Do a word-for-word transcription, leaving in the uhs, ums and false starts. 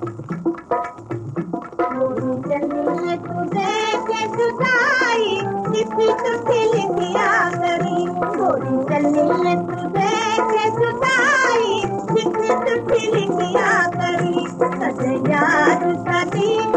चलिए तुझे के जुदाई चिट्ठी चिट्ठी लिखिया करी गोरी चलिए तुझे के जुदाई चिट्ठी चिट्ठी लिखिया करी सज यार सदी